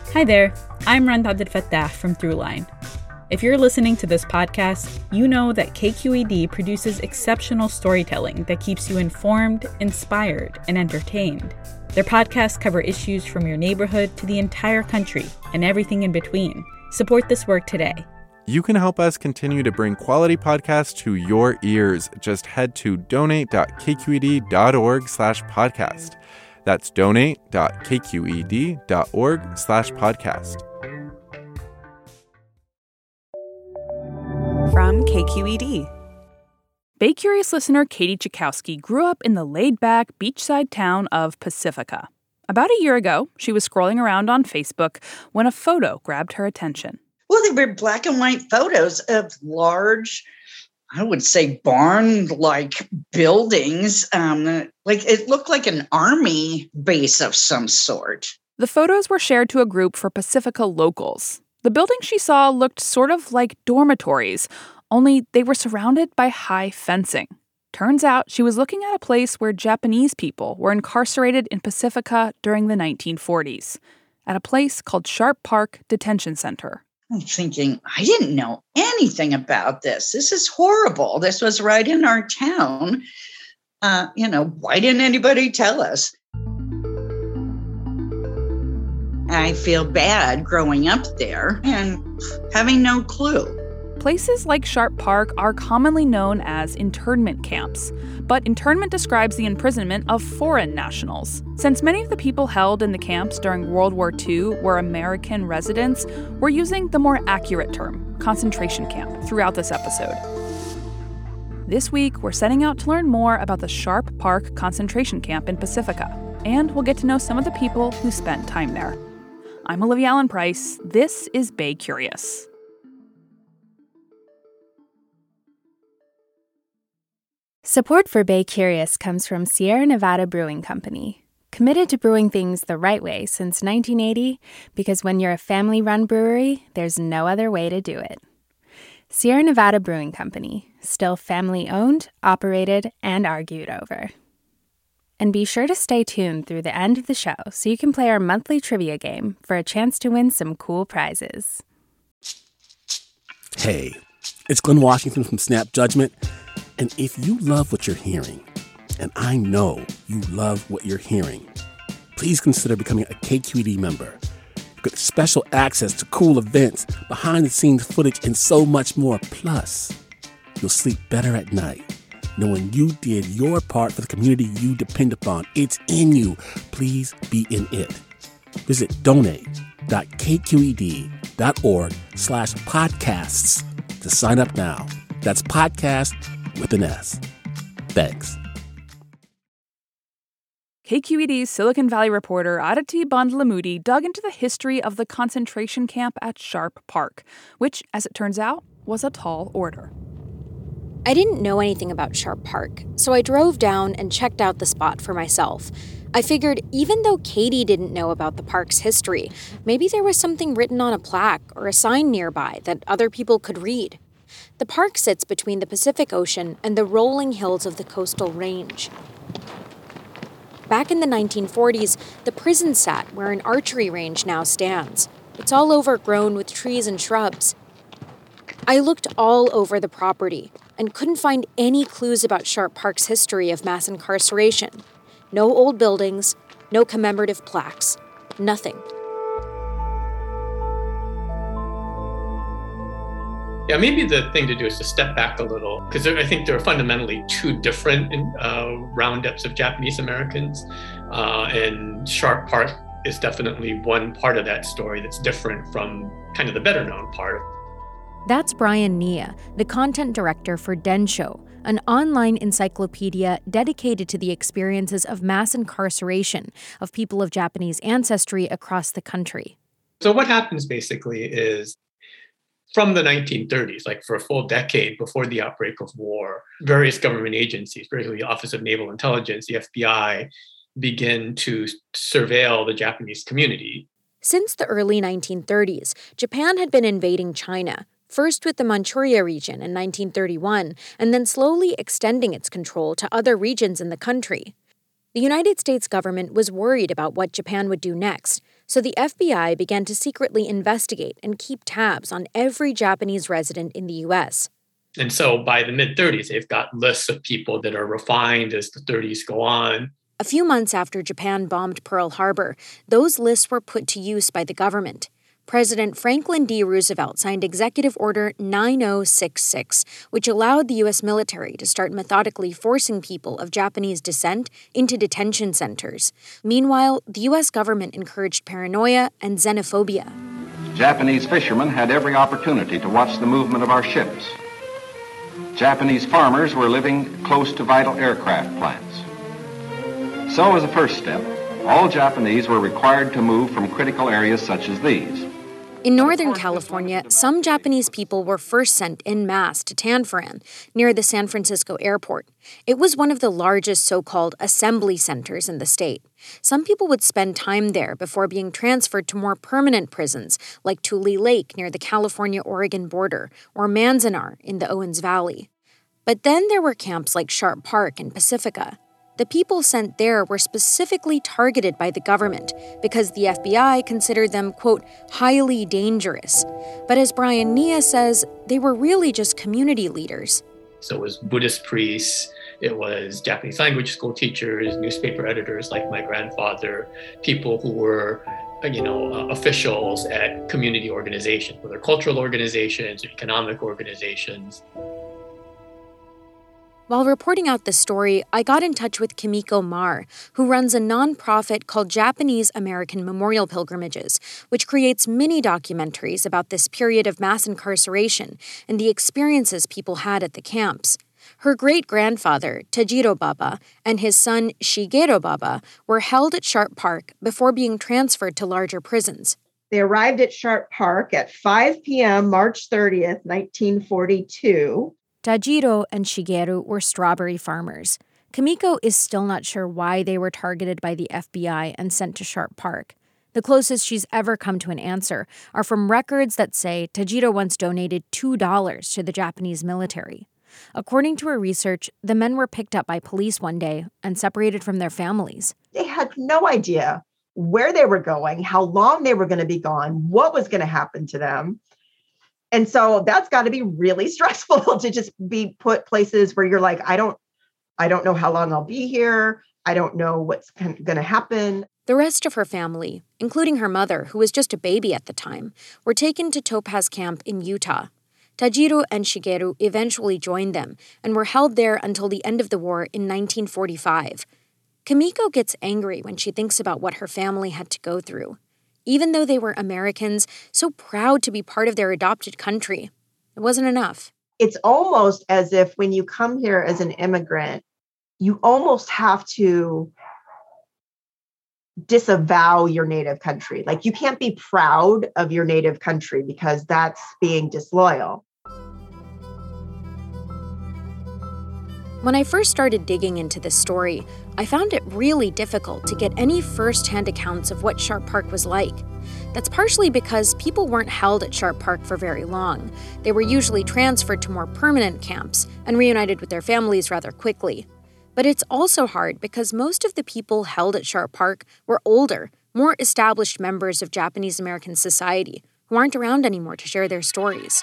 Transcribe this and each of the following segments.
Hi there, I'm Randa Abdel-Fattah from Throughline. If you're listening to this podcast, you know that KQED produces exceptional storytelling that keeps you informed, inspired, and entertained. Their podcasts cover issues from your neighborhood to the entire country and everything in between. Support this work today. You can help us continue to bring quality podcasts to your ears. Just head to donate.kqed.org/podcast. That's donate.kqed.org/podcast. From KQED. Bay Curious listener Katie Chakowski grew up in the laid-back beachside town of Pacifica. About a year ago, she was scrolling around on Facebook when a photo grabbed her attention. Well, they were black and white photos of large, I would say, barn-like buildings. Like it looked like an army base of some sort. The photos were shared to a group for Pacifica locals. The building she saw looked sort of like dormitories, only they were surrounded by high fencing. Turns out she was looking at a place where Japanese people were incarcerated in Pacifica during the 1940s, at a place called Sharp Park Detention Center. I'm thinking, I didn't know anything about this. This is horrible. This was right in our town. Why didn't anybody tell us? I feel bad growing up there and having no clue. Places like Sharp Park are commonly known as internment camps, but internment describes the imprisonment of foreign nationals. Since many of the people held in the camps during World War II were American residents, we're using the more accurate term, concentration camp, throughout this episode. This week, we're setting out to learn more about the Sharp Park concentration camp in Pacifica, and we'll get to know some of the people who spent time there. I'm Olivia Allen Price. This is Bay Curious. Support for Bay Curious comes from Sierra Nevada Brewing Company, committed to brewing things the right way since 1980, because when you're a family-run brewery, there's no other way to do it. Sierra Nevada Brewing Company, still family-owned, operated, and argued over. And be sure to stay tuned through the end of the show so you can play our monthly trivia game for a chance to win some cool prizes. Hey, it's Glenn Washington from Snap Judgment. And if you love what you're hearing, and I know you love what you're hearing, please consider becoming a KQED member. You get special access to cool events, behind-the-scenes footage, and so much more. Plus, you'll sleep better at night knowing you did your part for the community you depend upon. It's in you. Please be in it. Visit donate.kqed.org/podcasts to sign up now. That's podcast with an S. Thanks. KQED's Silicon Valley reporter Aditi Bandlamudi dug into the history of the concentration camp at Sharp Park, which, as it turns out, was a tall order. I didn't know anything about Sharp Park, so I drove down and checked out the spot for myself. I figured even though Katie didn't know about the park's history, maybe there was something written on a plaque or a sign nearby that other people could read. The park sits between the Pacific Ocean and the rolling hills of the coastal range. Back in the 1940s, the prison sat where an archery range now stands. It's all overgrown with trees and shrubs. I looked all over the property and couldn't find any clues about Sharp Park's history of mass incarceration. No old buildings, no commemorative plaques, nothing. Yeah, maybe the thing to do is to step back a little, because I think there are fundamentally two different roundups of Japanese Americans, and Sharp Park is definitely one part of that story that's different from kind of the better known part. That's Brian Nia, the content director for Densho, an online encyclopedia dedicated to the experiences of mass incarceration of people of Japanese ancestry across the country. So what happens basically is, from the 1930s, like for a full decade before the outbreak of war, various government agencies, particularly the Office of Naval Intelligence, the FBI, begin to surveil the Japanese community. Since the early 1930s, Japan had been invading China, first with the Manchuria region in 1931, and then slowly extending its control to other regions in the country. The United States government was worried about what Japan would do next, so the FBI began to secretly investigate and keep tabs on every Japanese resident in the U.S. And so by the mid-30s, they've got lists of people that are refined as the 30s go on. A few months after Japan bombed Pearl Harbor, those lists were put to use by the government. President Franklin D. Roosevelt signed Executive Order 9066, which allowed the U.S. military to start methodically forcing people of Japanese descent into detention centers. Meanwhile, the U.S. government encouraged paranoia and xenophobia. Japanese fishermen had every opportunity to watch the movement of our ships. Japanese farmers were living close to vital aircraft plants. So as a first step, all Japanese were required to move from critical areas such as these. In Northern California, some Japanese people were first sent en masse to Tanforan, near the San Francisco airport. It was one of the largest so-called assembly centers in the state. Some people would spend time there before being transferred to more permanent prisons, like Tule Lake near the California-Oregon border, or Manzanar in the Owens Valley. But then there were camps like Sharp Park and Pacifica. The people sent there were specifically targeted by the government because the FBI considered them, quote, highly dangerous. But as Brian Nia says, they were really just community leaders. So it was Buddhist priests, it was Japanese language school teachers, newspaper editors like my grandfather, people who were, officials at community organizations, whether cultural organizations or economic organizations. While reporting out this story, I got in touch with Kimiko Mar, who runs a nonprofit called Japanese American Memorial Pilgrimages, which creates mini documentaries about this period of mass incarceration and the experiences people had at the camps. Her great-grandfather, Tajiro Baba, and his son, Shigeru Baba, were held at Sharp Park before being transferred to larger prisons. They arrived at Sharp Park at 5 p.m. March 30th, 1942. Tajiro and Shigeru were strawberry farmers. Kimiko is still not sure why they were targeted by the FBI and sent to Sharp Park. The closest she's ever come to an answer are from records that say Tajiro once donated $2 to the Japanese military. According to her research, the men were picked up by police one day and separated from their families. They had no idea where they were going, how long they were going to be gone, what was going to happen to them. And so that's got to be really stressful to just be put places where you're like, I don't know how long I'll be here. I don't know what's going to happen. The rest of her family, including her mother, who was just a baby at the time, were taken to Topaz Camp in Utah. Tajiro and Shigeru eventually joined them and were held there until the end of the war in 1945. Kimiko gets angry when she thinks about what her family had to go through. Even though they were Americans, so proud to be part of their adopted country, it wasn't enough. It's almost as if when you come here as an immigrant, you almost have to disavow your native country. Like, you can't be proud of your native country because that's being disloyal. When I first started digging into this story, I found it really difficult to get any first-hand accounts of what Sharp Park was like. That's partially because people weren't held at Sharp Park for very long. They were usually transferred to more permanent camps and reunited with their families rather quickly. But it's also hard because most of the people held at Sharp Park were older, more established members of Japanese American society who aren't around anymore to share their stories.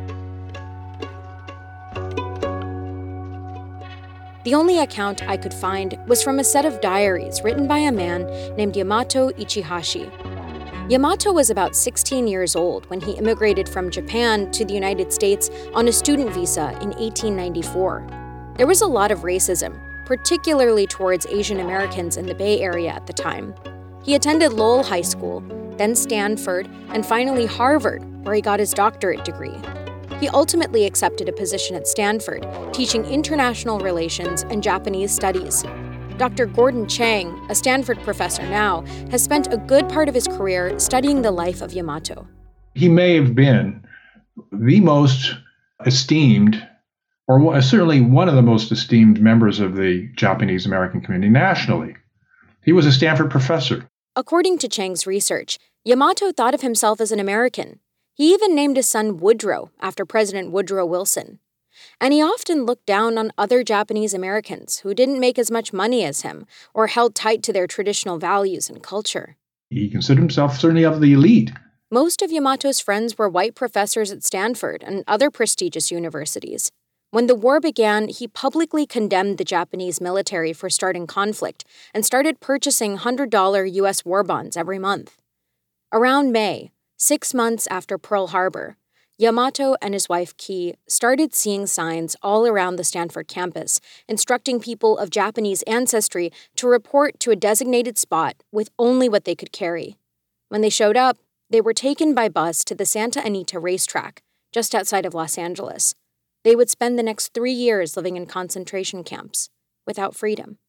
The only account I could find was from a set of diaries written by a man named Yamato Ichihashi. Yamato was about 16 years old when he immigrated from Japan to the United States on a student visa in 1894. There was a lot of racism, particularly towards Asian Americans in the Bay Area at the time. He attended Lowell High School, then Stanford, and finally Harvard, where he got his doctorate degree. He ultimately accepted a position at Stanford, teaching international relations and Japanese studies. Dr. Gordon Chang, a Stanford professor now, has spent a good part of his career studying the life of Yamato. He may have been the most esteemed, or certainly one of the most esteemed members of the Japanese American community nationally. He was a Stanford professor. According to Chang's research, Yamato thought of himself as an American. He even named his son Woodrow after President Woodrow Wilson. And he often looked down on other Japanese Americans who didn't make as much money as him or held tight to their traditional values and culture. He considered himself certainly of the elite. Most of Yamato's friends were white professors at Stanford and other prestigious universities. When the war began, he publicly condemned the Japanese military for starting conflict and started purchasing $100 U.S. war bonds every month. Around May, 6 months after Pearl Harbor, Yamato and his wife Ki started seeing signs all around the Stanford campus, instructing people of Japanese ancestry to report to a designated spot with only what they could carry. When they showed up, they were taken by bus to the Santa Anita racetrack, just outside of Los Angeles. They would spend the next 3 years living in concentration camps, without freedom.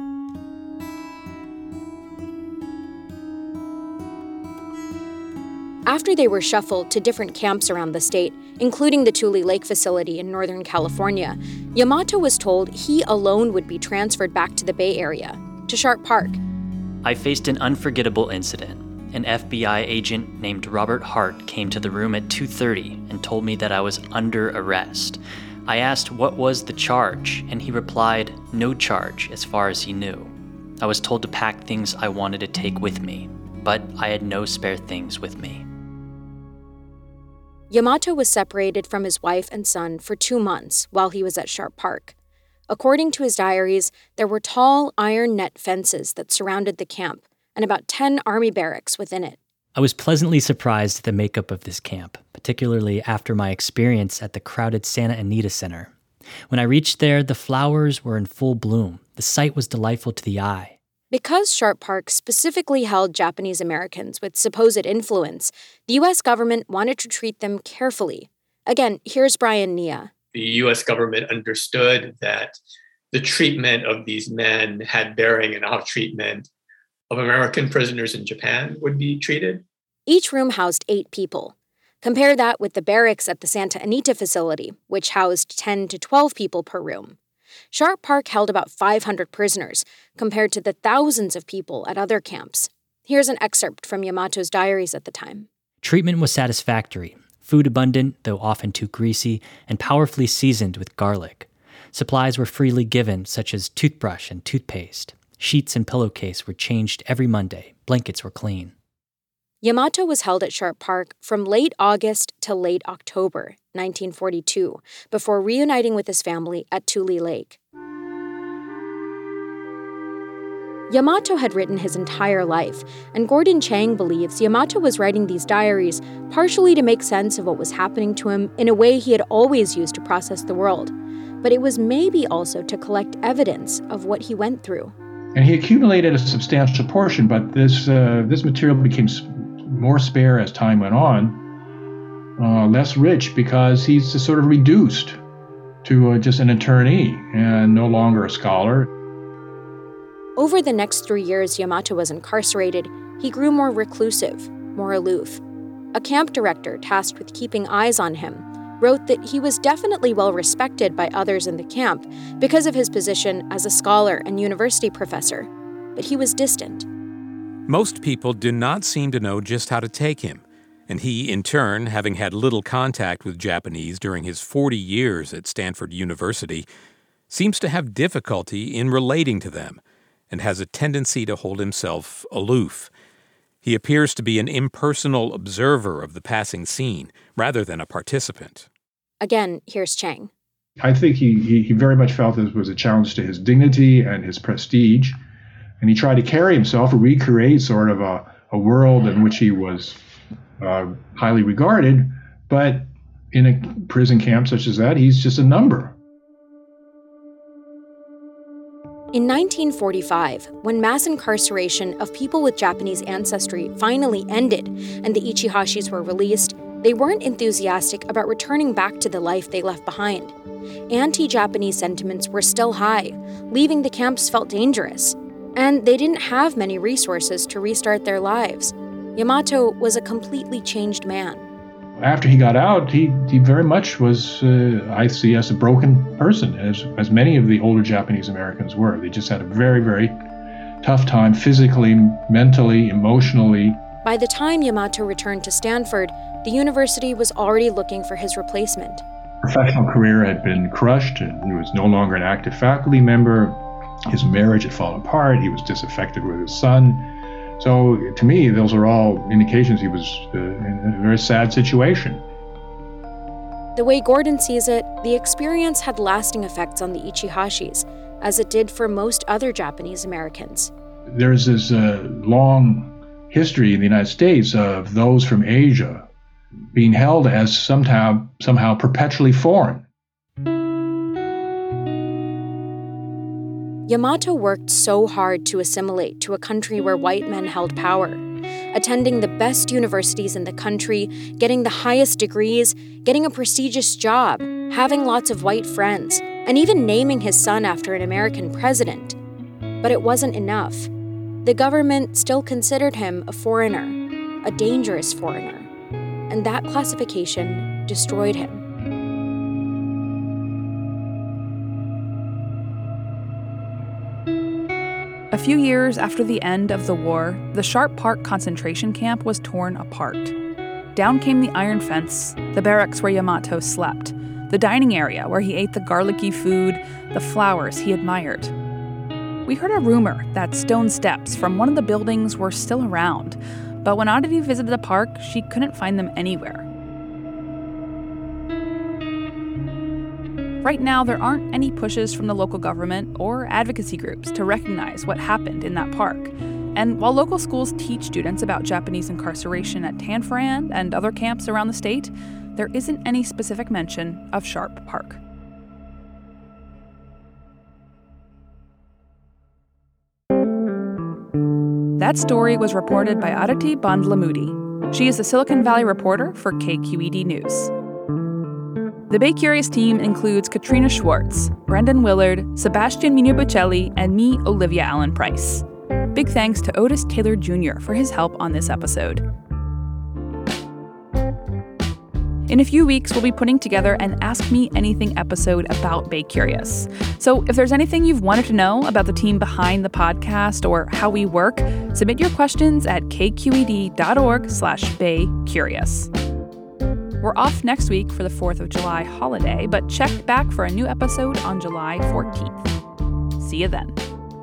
After they were shuffled to different camps around the state, including the Tule Lake facility in Northern California, Yamato was told he alone would be transferred back to the Bay Area, to Sharp Park. I faced an unforgettable incident. An FBI agent named Robert Hart came to the room at 2:30 and told me that I was under arrest. I asked what was the charge, and he replied, no charge as far as he knew. I was told to pack things I wanted to take with me, but I had no spare things with me. Yamato was separated from his wife and son for 2 months while he was at Sharp Park. According to his diaries, there were tall iron net fences that surrounded the camp, and about 10 army barracks within it. I was pleasantly surprised at the makeup of this camp, particularly after my experience at the crowded Santa Anita Center. When I reached there, the flowers were in full bloom. The sight was delightful to the eye. Because Sharp Park specifically held Japanese Americans with supposed influence, the U.S. government wanted to treat them carefully. Again, here's Brian Nia. The U.S. government understood that the treatment of these men had bearing on how treatment of American prisoners in Japan would be treated. Each room housed 8 people. Compare that with the barracks at the Santa Anita facility, which housed 10 to 12 people per room. Sharp Park held about 500 prisoners, compared to the thousands of people at other camps. Here's an excerpt from Yamato's diaries at the time. Treatment was satisfactory, food abundant, though often too greasy, and powerfully seasoned with garlic. Supplies were freely given, such as toothbrush and toothpaste. Sheets and pillowcase were changed every Monday. Blankets were clean. Yamato was held at Sharp Park from late August to late October 1942, before reuniting with his family at Tule Lake. Yamato had written his entire life, and Gordon Chang believes Yamato was writing these diaries partially to make sense of what was happening to him in a way he had always used to process the world, but it was maybe also to collect evidence of what he went through. And he accumulated a substantial portion, but this material became more spare as time went on, less rich because he's just sort of reduced to just an attorney and no longer a scholar. Over the next 3 years Yamato was incarcerated, he grew more reclusive, more aloof. A camp director tasked with keeping eyes on him wrote that he was definitely well respected by others in the camp because of his position as a scholar and university professor, but he was distant. Most people do not seem to know just how to take him, and he, in turn, having had little contact with Japanese during his 40 years at Stanford University, seems to have difficulty in relating to them and has a tendency to hold himself aloof. He appears to be an impersonal observer of the passing scene rather than a participant. Again, here's Chang. I think he very much felt this was a challenge to his dignity and his prestige, and he tried to carry himself, recreate sort of a world in which he was highly regarded, but in a prison camp such as that, he's just a number. In 1945, when mass incarceration of people with Japanese ancestry finally ended and the Ichihashis were released, they weren't enthusiastic about returning back to the life they left behind. Anti-Japanese sentiments were still high, leaving the camps felt dangerous, and they didn't have many resources to restart their lives. Yamato was a completely changed man. After he got out, he very much was, I see, as a broken person, as many of the older Japanese Americans were. They just had a very, very tough time physically, mentally, emotionally. By the time Yamato returned to Stanford, the university was already looking for his replacement. professional career had been crushed, and he was no longer an active faculty member. His marriage had fallen apart. He was disaffected with his son. So to me, those are all indications he was in a very sad situation. The way Gordon sees it, the experience had lasting effects on the Ichihashis, as it did for most other Japanese Americans. There's this long history in the United States of those from Asia being held as somehow perpetually foreign. Yamato worked so hard to assimilate to a country where white men held power, attending the best universities in the country, getting the highest degrees, getting a prestigious job, having lots of white friends, and even naming his son after an American president. But it wasn't enough. The government still considered him a foreigner, a dangerous foreigner, and that classification destroyed him. A few years after the end of the war, the Sharp Park concentration camp was torn apart. Down came the iron fence, the barracks where Yamato slept, the dining area where he ate the garlicky food, the flowers he admired. We heard a rumor that stone steps from one of the buildings were still around, but when Aditi visited the park, she couldn't find them anywhere. Right now, there aren't any pushes from the local government or advocacy groups to recognize what happened in that park. And while local schools teach students about Japanese incarceration at Tanforan and other camps around the state, there isn't any specific mention of Sharp Park. That story was reported by Aditi Bandlamudi. She is a Silicon Valley reporter for KQED News. The Bay Curious team includes Katrina Schwartz, Brendan Willard, Sebastian Minubucelli, and me, Olivia Allen Price. Big thanks to Otis Taylor Jr. for his help on this episode. In a few weeks, we'll be putting together an Ask Me Anything episode about Bay Curious. So if there's anything you've wanted to know about the team behind the podcast or how we work, submit your questions at kqed.org/BayCurious. We're off next week for the 4th of July holiday, but check back for a new episode on July 14th. See you then.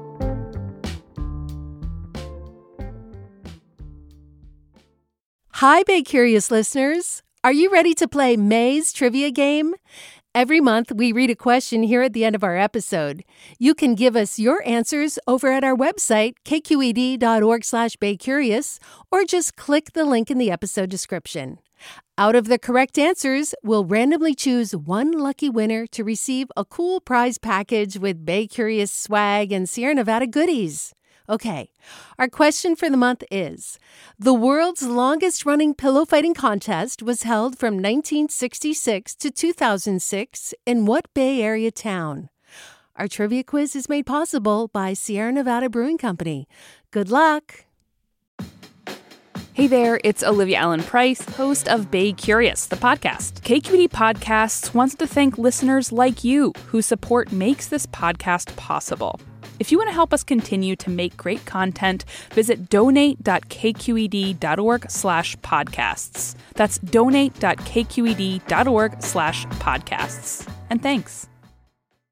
Hi, Bay Curious listeners. Are you ready to play May's trivia game? Every month, we read a question here at the end of our episode. You can give us your answers over at our website, kqed.org/BayCurious, or just click the link in the episode description. Out of the correct answers, we'll randomly choose one lucky winner to receive a cool prize package with Bay Curious swag and Sierra Nevada goodies. Okay, our question for the month is, the world's longest-running pillow fighting contest was held from 1966 to 2006 in what Bay Area town? Our trivia quiz is made possible by Sierra Nevada Brewing Company. Good luck! Hey there, it's Olivia Allen Price, host of Bay Curious, the podcast. KQED Podcasts wants to thank listeners like you whose support makes this podcast possible. If you want to help us continue to make great content, visit donate.kqed.org/podcasts. That's donate.kqed.org/podcasts. And thanks.